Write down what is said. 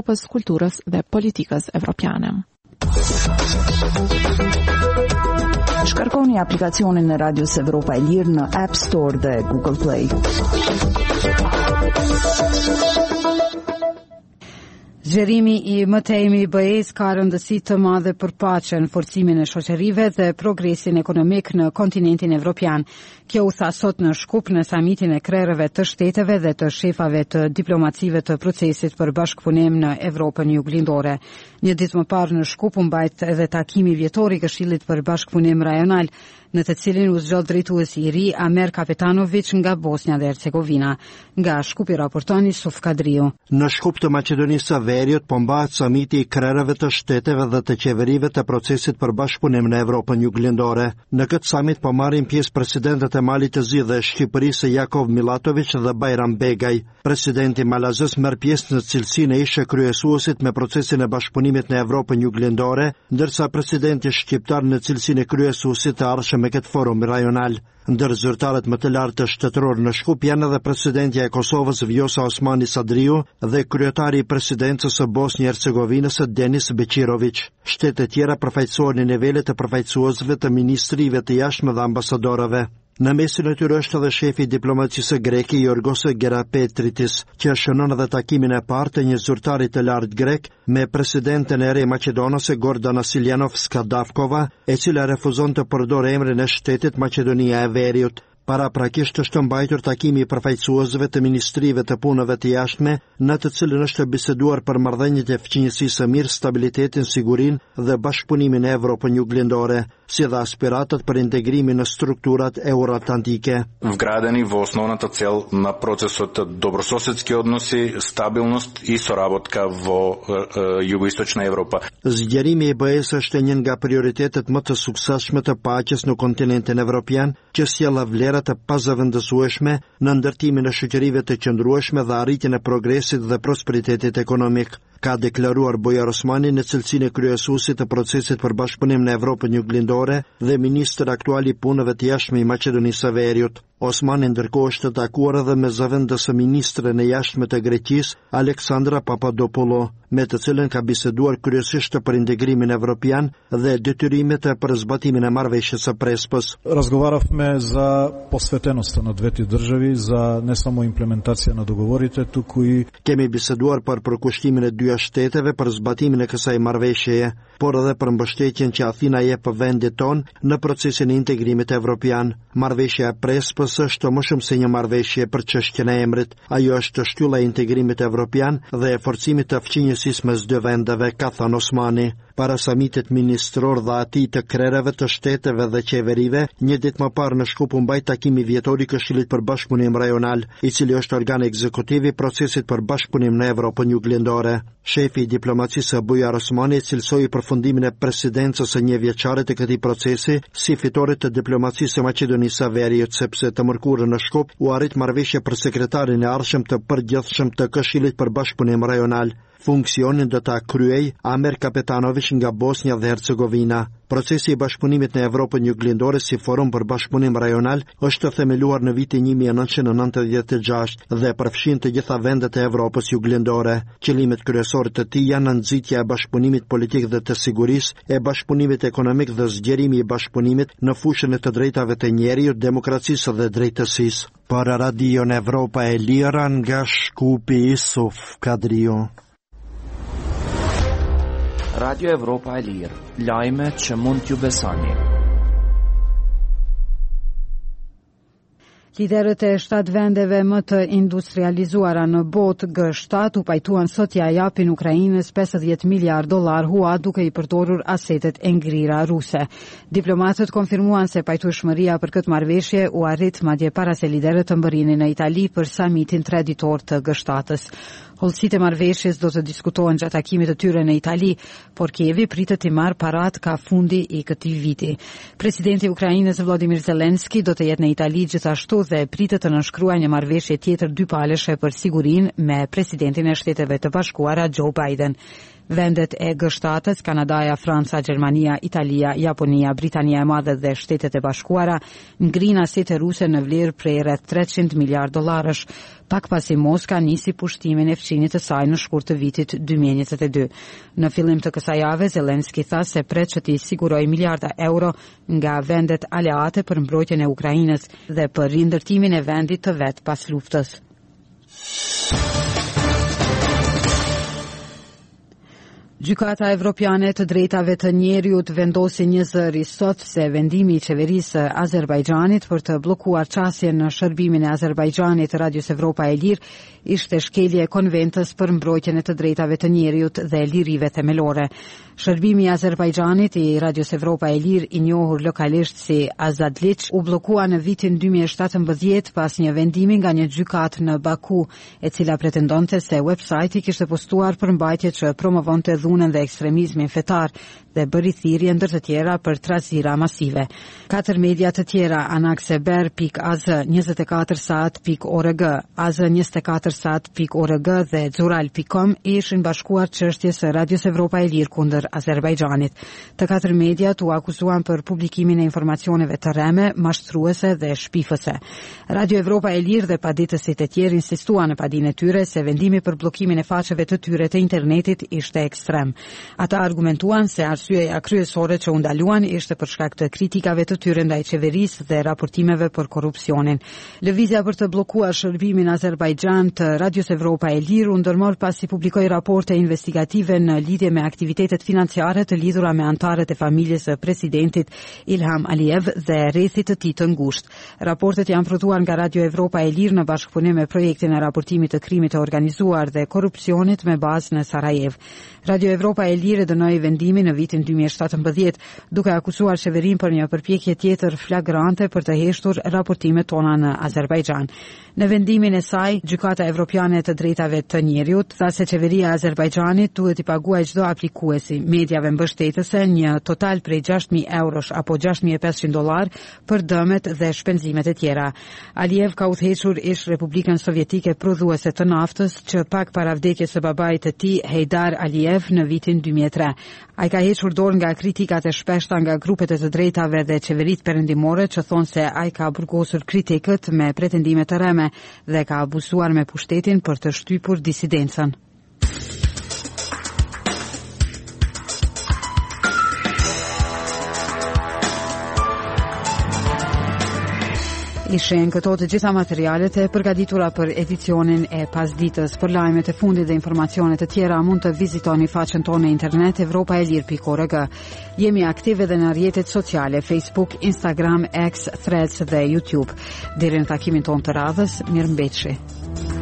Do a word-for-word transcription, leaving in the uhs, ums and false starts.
Evropës, kulturës dhe politikës evropiane. Shkarkoni aplikacionin e Radios Evropa e Lirë në App Store dhe Google Play. Zgjerimi i mëtejmi i B E-s ka rëndësi të madhe për paqen, forcimin e shoqërive dhe progresin ekonomik në kontinentin evropian. Kjo u tha sot në Shkup në samitin e krerëve të shteteve dhe të shefave të diplomacive të procesit për bashkëpunim në Evropën Juglindore. Një ditë më parë në Shkup u mbajt edhe takimi vjetor i Këshillit për Bashkëpunim Rajonal, në të cilin u zgjodh drejtuesi i ri Amer Kapetanović nga Bosnja dhe Hercegovina. Nga Shkupi raporton Yusuf Kadriu. Në Shkup të Maqedonisë së Veriut po mbahet samiti i krerëve të shteteve dhe të qeverive të procesit për bashkëpunim në Evropën Juglindore. Në këtë samit po marrin pjesë presidentët e Malit të Zi dhe Shqipërisë Jakov Milatović dhe Bajram Begaj. Presidenti malazes merr pjesë në cilësinë e ish kryesuesit me procesin e bashkëpunimit në Evropën Juglindore, ndërsa presidenti shqiptar në cilësinë e kryesuesit të ardhshëm me këtë forum rajonal. Ndër zyrtarët më të lartë të shtetëror në Shkup janë edhe presidentja e Kosovës Vjosa Osmani Sadriu dhe kryetari i presidencës së Bosnjë Hercegovinës Denis Beqirović. Shtetet tjera përfaqësohen në nivelet e përfaqësuesve të ministrive të jashtme dhe ambasadorëve. Në mesin e tyre është edhe shefi i diplomacisë greke Yorgos Gerapetritis, që shënon edhe takimin e parë të një zyrtari të lartë grek me presidenten e re maqedonase Gordana Siljanovska Davkova, e cila refuzon të përdorë emrin e shtetit Maqedonia e Veriut. Para prakisht është mbajtur takimi i përfaqësuesve të ministrive të punëve të jashtme, në të cilën është biseduar për marrëdhëniet e fqinjësisë së mirë, stabilitetin, sigurinë dhe bashkëpunimin e Evropën Juglindore, si dhe aspiratat për integrimin në strukturat euroatlantike. Вградени во основната цел на процесот добрососедски односи, стабилност и соработка во Jugoistočna Evropa. Zgjerimi i B E-s është një nga prioritetet më të suksesshme të paqes në kontinentin evropian, që sjell vlera të pazëvendësueshme në ndërtimin e shoqërive të qëndrueshme dhe arritjen e progresit dhe prosperitetit ekonomik, ka deklaruar Bujar Osmani në cilësinë e kryesuesit të procesit për bashkëpunim në Evropën Juglindore dhe ministër aktual i punëve të jashtme i Maqedonisë së Veriut. Osmani ndërkohë është takuar edhe me zëvendësë ministren e jashtme të Greqisë, Aleksandra Papadopoulou, me të cilën ka biseduar kryesisht për integrimin evropian dhe detyrimet për zbatimin e marrëveshjes së Prespës. Razgovaravме за посветеноста на двете држави, за не само имплементација на договорите, туку и Kemi biseduar për përkushtimin e dyja shteteve për zbatimin e kësaj marrëveshjeje, por edhe për mbështetjen që Athina jep vendit ton në procesin e integrimit evropian. Marrëveshja e Prespës është më shumë se një marrëveshje për çështjen e emrit. Ajo është shtylla e integrimit evropian dhe e forcimit të fqinjësisë mes dy vendeve, ka thënë Osmani. Para samitit ministror dhe atij të krerëve të shteteve dhe qeverive, një ditë më parë në Shkup u mbajt takimi vjetor i Këshillit për Bashkëpunim Rajonal, i cili është organ ekzekutiv i procesit për bashkëpunim në Evropën Juglindore. Shefi i diplomacisë Bujar Osmani cilësoi përfundimin e presidencës së një vjeçare të këtij procesi si fitore të diplomacisë së Maqedonisë së Veriut, sepse të mërkurën në Shkup u arrit marrëveshje për sekretarin e ardhshëm të përgjithshëm të Këshillit për Bashkëpunim Rajonal. Funksionin do ta kryej Amer Kapetanović nga Bosnja dhe Hercegovina. Procesi i bashkëpunimit në Evropën Juglindore si forum për bashkëpunim rajonal është themeluar në vitin një mijë e nëntëqind e nëntëdhjetë e gjashtë dhe përfshin të gjitha vendet e Evropës Juglindore. Qëllimet kryesore të tij janë nxitja e bashkëpunimit politik dhe të sigurisë, e bashkëpunimit ekonomik dhe zgjerimi i bashkëpunimit në fushën e të drejtave të njeriut, demokracisë dhe drejtësisë. Për Radion Evropa e Lira nga Shkupi, Yusuf Kadriu. Radio Evropa e Lirë, lajme që mund t'ju besoni. Liderët e shtatë vendeve më të industrializuara në botë G shtat u pajtuan sot ja japin Ukrainës pesëdhjetë miliardë dollar hua duke i përdorur asetet e ngrira ruse. Diplomatët konfirmuan se pajtueshmëria për këtë marrëveshje u arrit madje para se liderët të mbërrinin në Itali për samitin treditor të G shtatës. Hollësitë e marrëveshjes do të diskutohen gjatë takimit të tyre në Itali, por Kievi pritet të marrë parat ka fundi i këtij viti. Presidenti i Ukrainës Volodymyr Zelensky do të jetë në Itali gjithashtu dhe pritet të nënshkruajë një marrëveshje tjetër dypaleshe për sigurinë me presidentin e Shteteve të Bashkuara Joe Biden. Vendet e G shtatës, Kanadaja, Franca, Gjermania, Italia, Japonia, Britania e Madhe dhe Shtetet e Bashkuara ngrin asete ruse në vlerë prej rreth treqind miliard dollarësh, pak pasi Moska nisi pushtimin e fqinit të saj në shkurt të vitit dy mijë e njëzet e dy. Në fillim të kësaj jave, Zelenski tha se pret që t'i siguroj miliarda euro nga vendet aleate për mbrojtjen e Ukrainës dhe për rindërtimin e vendit të vet pas luftës. Gjykata Evropiane të Drejtave të Njeriut vendosi një zëri sot se vendimi i qeverisë Azerbajxhanit për të bllokuar çasjen në shërbimin e Azerbajxhanit Radios Evropa e Lirë ishte shkelje e konventës për mbrojtjen e të drejtave të njeriut dhe lirive themelore. Shërbimi i Azerbajxhanit i Radios Evropa e Lirë, i njohur lokalisht si Azadliq, u bllokua në vitin dy mijë e shtatëmbëdhjetë pas një vendimi nga një gjykatë në Baku, e cila pretendonte se websajti kishte postuar përmbajtje që promovonte dhunën dhe ekstremizmin fetar dhe bëri thirrje ndër të tjera për trazira masive. Katër media të tjera, anakseber pikë az, njëzet e katër saat pikë org, az njëzet e katër saat pikë org dhe xural pikë com ishin bashkuar çështjes së Radios Evropa e Lirë kundër Azerbajxhanit. Të katër mediat u akuzuan për publikimin e informacioneve të rreme, mashtruese dhe shpifëse. Radio Evropa e Lirë dhe paditësit e tjerë insistuan në padinë e tyre se vendimi për bllokimin e faqeve të tyre të internetit ishte ekstrem. Ata argumentuan se arsyeja kryesore që u ndaluan ishte për shkak të kritikave të tyre ndaj qeverisë dhe raportimeve për korrupsionin. Lëvizja për të bllokuar shërbimin Azerbajxhan të Radios Evropa e Lirë u ndërmor pasi publikoi raporte investigative në lidhje me aktivitetet financiare të lidhura me antarët e familjes së presidentit Ilham Aliyev dhe rrethit të tij të ngushtë. Raportet janë prodhuar nga Radio Evropa e Lirë në bashkëpunim me projektin e raportimit të krimit të organizuar dhe korrupsionit me bazë në Sarajev. Radio Evropa e Lirë dënoi vendimin në vitin dy mijë e shtatëmbëdhjetë, duke akuzuar qeverinë për një përpjekje tjetër flagrante për të heshtur raportimet tona në Azerbajxhan. Në vendimin e saj, Gjykata Evropiane të Drejtave të Njeriut tha se qeveria e Azerbajxhanit duhet i paguajë çdo aplikuesi mediave mbështetëse një total prej gjashtë mijë eurosh apo gjashtë mijë e pesëqind dollar për dëmet dhe shpenzimet e tjera. Aliyev ka udhëhequr ish Republikën Sovjetike prodhuese të naftës që pak para vdekjes së babait të tij, Heydar Aliyev, në vitin dy mijë e tre. Ai ka hequr dorë nga kritikat e shpeshta nga grupet e të drejtave dhe qeveritë perëndimore që thonë se ai ka burgosur kritikët me pretendime të rreme dhe ka abuzuar me pushtetin për të shtypur disidencën. Ishen këto të gjitha materialet e përgatitura për edicionin e pasditës. Për lajmet e fundit dhe informacionet të tjera mund të vizitoni faqen tonë në internet evropa e lirë pikë org. Jemi aktive dhe në rrjetet sociale Facebook, Instagram, X, Threads dhe YouTube. Deri në takimin tonë të radhës, mirëmbëjtje.